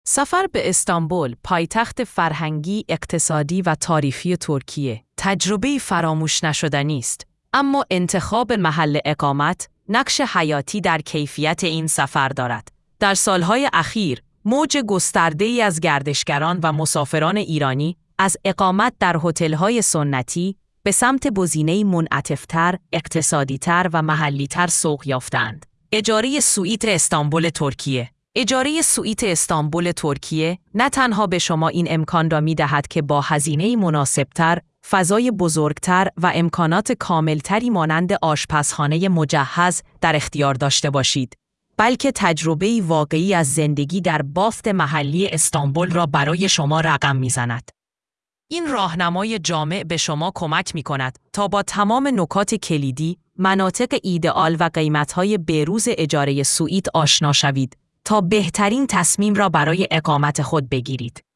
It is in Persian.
سفر به استانبول، پایتخت فرهنگی، اقتصادی و تاریخی ترکیه، تجربه فراموش نشدنی است. اما انتخاب محل اقامت نقش حیاتی در کیفیت این سفر دارد. در سالهای اخیر، موج گسترده‌ای از گردشگران و مسافران ایرانی از اقامت در هتل‌های سنتی به سمت گزینه‌ای منعطف‌تر، اقتصادی‌تر و محلی‌تر سوق یافتند. اجاره سوئیت استانبول ترکیه. اجاره سوئیت استانبول ترکیه نه تنها به شما این امکان را می‌دهد که با هزینه‌ای مناسب‌تر، فضای بزرگتر و امکانات کاملتری مانند آشپزخانه مجهز در اختیار داشته باشید، بلکه تجربه‌ای واقعی از زندگی در بافت محلی استانبول را برای شما رقم می‌زند. این راهنمای جامع به شما کمک می‌کند تا با تمام نکات کلیدی، مناطق ایدئال و قیمت‌های بروز اجاره سوئیت آشنا شوید تا بهترین تصمیم را برای اقامت خود بگیرید.